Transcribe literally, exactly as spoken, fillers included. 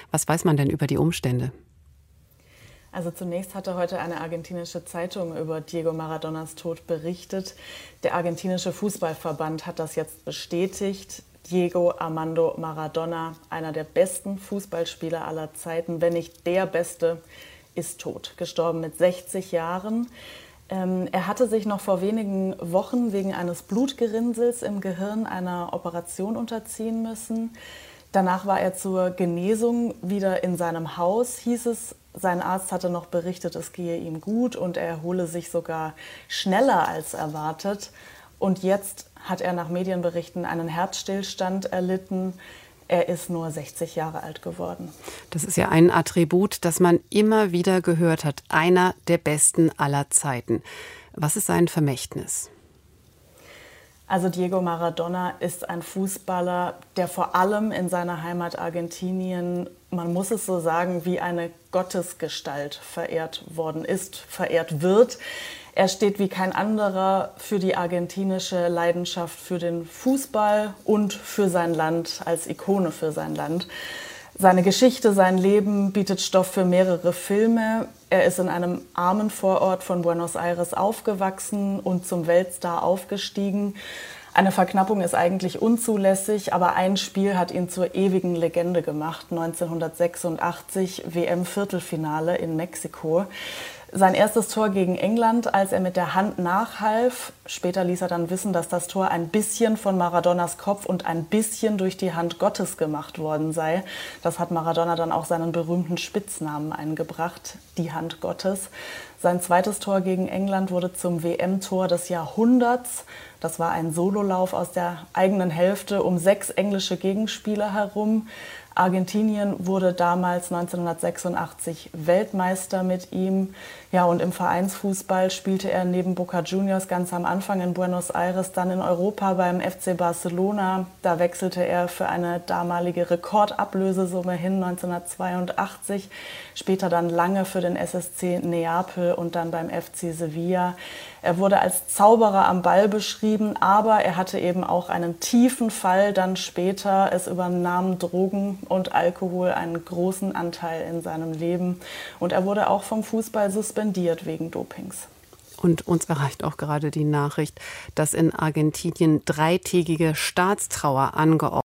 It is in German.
Was weiß man denn über die Umstände? Also zunächst hatte heute eine argentinische Zeitung über Diego Maradonas Tod berichtet. Der argentinische Fußballverband hat das jetzt bestätigt. Diego Armando Maradona, einer der besten Fußballspieler aller Zeiten, wenn nicht der Beste, ist tot. Gestorben mit sechzig Jahren. Ähm, er hatte sich noch vor wenigen Wochen wegen eines Blutgerinnsels im Gehirn einer Operation unterziehen müssen. Danach war er zur Genesung wieder in seinem Haus, hieß es. Sein Arzt hatte noch berichtet, es gehe ihm gut und er erhole sich sogar schneller als erwartet. Und jetzt hat er nach Medienberichten einen Herzstillstand erlitten. Er ist nur sechzig Jahre alt geworden. Das ist ja ein Attribut, das man immer wieder gehört hat. Einer der besten aller Zeiten. Was ist sein Vermächtnis? Also Diego Maradona ist ein Fußballer, der vor allem in seiner Heimat Argentinien, man muss es so sagen, wie eine Gottesgestalt verehrt worden ist, verehrt wird. Er steht wie kein anderer für die argentinische Leidenschaft für den Fußball und für sein Land, als Ikone für sein Land. Seine Geschichte, sein Leben bietet Stoff für mehrere Filme. Er ist in einem armen Vorort von Buenos Aires aufgewachsen und zum Weltstar aufgestiegen. Eine Verknappung ist eigentlich unzulässig, aber ein Spiel hat ihn zur ewigen Legende gemacht. neunzehnhundertsechsundachtzig W M-Viertelfinale in Mexiko. Sein erstes Tor gegen England, als er mit der Hand nachhalf. Später ließ er dann wissen, dass das Tor ein bisschen von Maradonas Kopf und ein bisschen durch die Hand Gottes gemacht worden sei. Das hat Maradona dann auch seinen berühmten Spitznamen eingebracht, die Hand Gottes. Sein zweites Tor gegen England wurde zum W M-Tor des Jahrhunderts. Das war ein Sololauf aus der eigenen Hälfte um sechs englische Gegenspieler herum. Argentinien wurde damals neunzehnhundertsechsundachtzig Weltmeister mit ihm. Ja, und im Vereinsfußball spielte er neben Boca Juniors ganz am Anfang in Buenos Aires, dann in Europa beim F C Barcelona. Da wechselte er für eine damalige Rekordablösesumme hin, neunzehnhundertzweiundachtzig. Später dann lange für den S S C Neapel und dann beim F C Sevilla. Er wurde als Zauberer am Ball beschrieben, aber er hatte eben auch einen tiefen Fall dann später. Es übernahmen Drogen und Alkohol einen großen Anteil in seinem Leben. Und er wurde auch vom Fußball suspendiert wegen Dopings. Und uns erreicht auch gerade die Nachricht, dass in Argentinien dreitägige Staatstrauer angeordnet